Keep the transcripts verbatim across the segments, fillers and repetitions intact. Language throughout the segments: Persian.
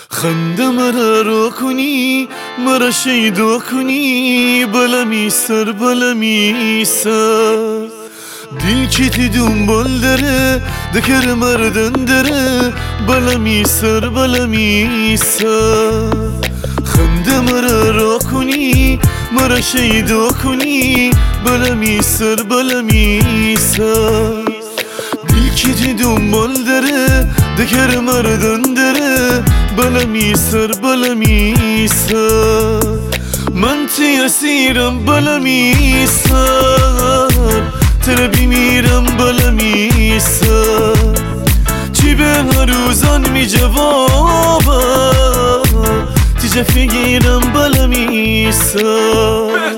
خنده مرا را کنی مرا شیدا کنی بلمی سر بلمی سر دل کتی دنبال داره دکر مردن داره بلمی سر بلمی سر خنده مرا را کنی مرا شیدا کنی بلمی سر بلمی سر دل کتی دنبال داره دکر مردن داره بلمی سر بلمی سر من تی اسیرم بلمی سر تره بیمیرم بلمی سر چی به هر روزان می جوابم تی جفی گیرم بلمی سر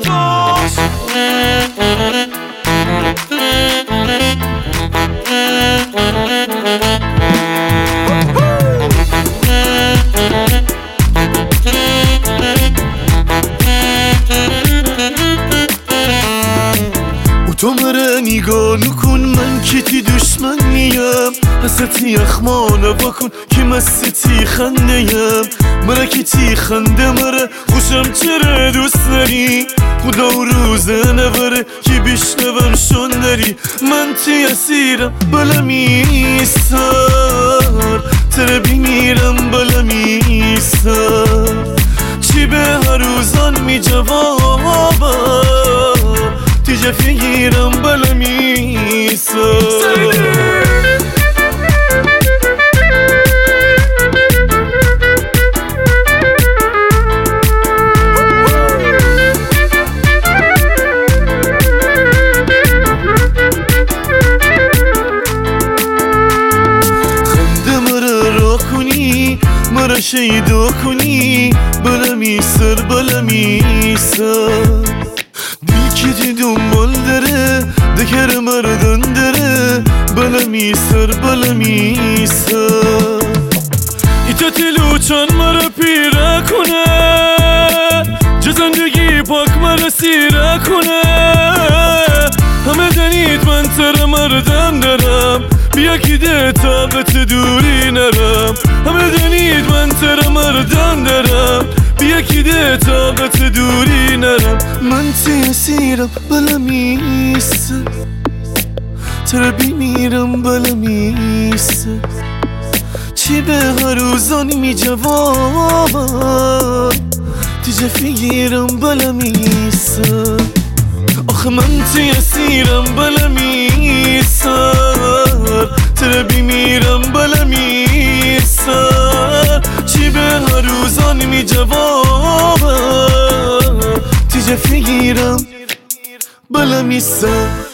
تو مرا نگاه نکن من که تی دشمن نیم حستی اخمانه بکن که مستی خنده یم مرا که تی خنده مرا خوشم چرا دوست داری خدا و روزه نبره که بشنوم شون داری من تی اسیرم بلمی سر تره بیمیرم بلمی سر چی به هر روزان می جوابم تی جفی گیرم بلمی سر خنده مرا را کنی مرا شیدا کنی بلمی سر بلمی سر دل کتی دنبال داره دکر مردن داره بلمی سر بلمی سر ایتا تلوچان مرا پیره کنه جا زندگی پاک مرا سیره کنه همه دنید من تر مردن دارم بیا که ده طاقت دوری نرم همه دنید من تر مردن دارم بیا که ده طاقت دوری نرم من تی اسیرم بلمی سر تره بیمیرم بلمی سر چی به هر روزانی می جوابم تی جفی گیرم بلمی سر آخه من تی اسیرم بلمی سر تره بیمیرم بلمی سر چی به هر روزانی می جوابم تی جفی گیرم بلمی سر